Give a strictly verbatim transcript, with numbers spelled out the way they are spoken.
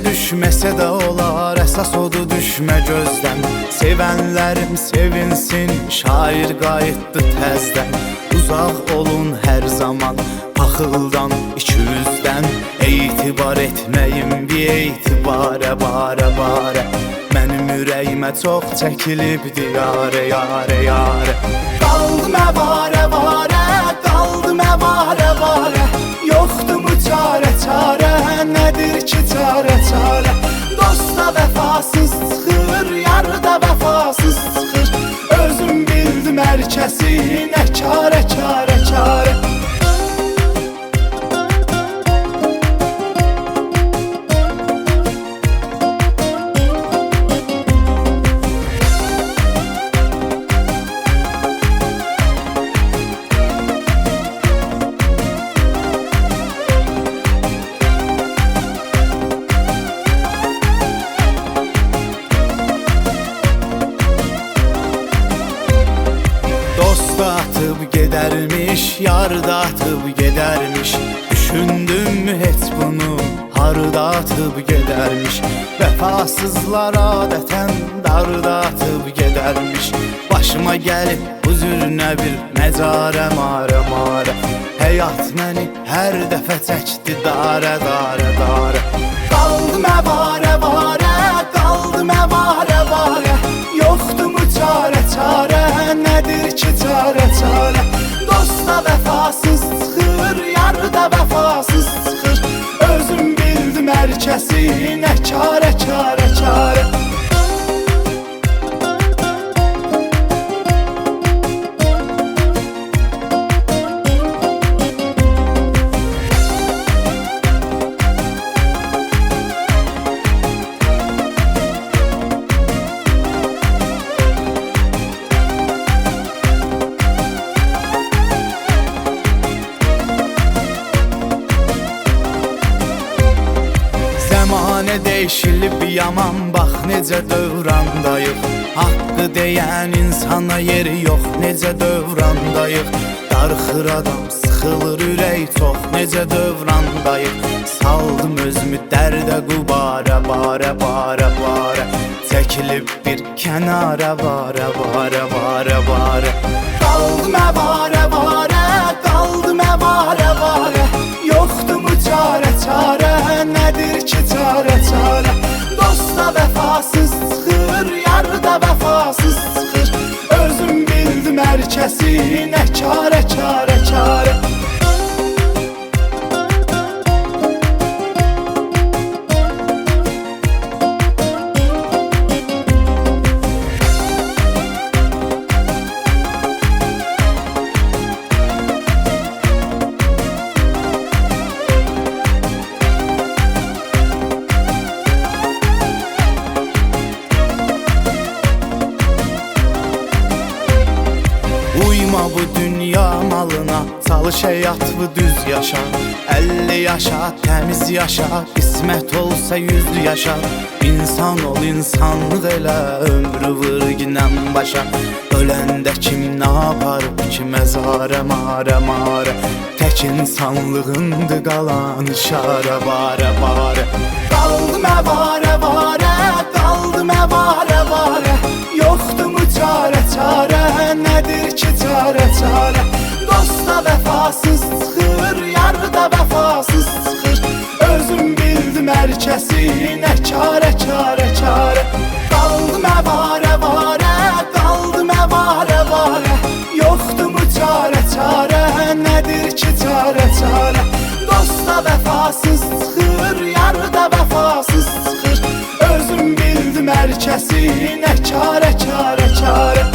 düşməsə də olar, əsas odur düşmə gözdən. Sevənlərim sevinsin, şair qayıtdı təzdən. Uzaq olun hər zaman paxıldan, iki üzdən. Etibar etməyim bir etibarə, barə, barə. Mənim ürəyimə çox çəkilibdi yarə, yarə, yarə. Qaldım əvarə, varə, qaldım əvarə, varə. Yoxdur mu çarə, çarə, nədir ki çarə, çarə. Dosta vəfasız çıxır, yarda vəfasız çıxır. Özüm bildim hər kəsi, nə çarə, çarə, çarə. Dosta atıp gedərmiş, yarda atıp gedərmiş. Düşündüm mü heç bunu, harda atıp gedərmiş. Vəfasızlar adətən darda atıp gedərmiş. Başıma gəlib bu zürnə bir məcarə, marə, marə. Həyat məni hər dəfə çəkdi darə, darə, darə. Qaldım əvarə, varə, qaldım əvarə, varə. Yoxdur mu çarə, çarə, nədir ki çarə, çarə. Dosta vəfasız çıxır, yarda vəfasız çıxır. Özüm bildim hər kəsi, nə çarə, çarə, çarə. Zəmanə değişilib yaman, bax necə dövrandayıq. Haqqı deyən insana yeri yox, necə dövrandayıq. Darxır adam, sıxılır ürək çox, necə dövrandayıq. Saldım özümü dərdə qubarə, barə, barə, barə. Çəkilib bir kənara, barə, barə, barə, barə. Qaldım əvarə, varə, qaldım əvarə, varə. Yoxdur mu çarə, çarə, nədir ki çarə, çarə. Dosta vəfasız çıxır, yarda vəfasız çıxır. Özüm bildim hər kəsi, nə çarə, çarə, çarə. Uyma bu dünya malına, çalış həyat bu düz yaşa. Əlli yaşa, təmiz yaşa, qismət olsa yüz yaşa. İnsan ol, insanlıq elə, ömrü vır ginən başa. Öləndə kim nə aparıb ki məzarə, marə, marə. Tək insanlığındır qalan işarə, barə, barə. Qaldım əvarə, varə, qaldım əvarə, varə. Yoxdur mu çarə, çarə, nədir ki çarə, çarə. Dosta vəfasız çıxır, yarda vəfasız çıxır. Özüm bildim hər kəsi, nə çarə, çarə, çarə. Qaldım əvarə, varə, qaldım əvarə, varə. Yoxdur mu çarə, çarə, nədir ki çarə, çarə. Dosta vəfasız çıxır, yarda vəfasız çıxır. Özüm bildim hər kəsi, nə çarə, çarə, çarə.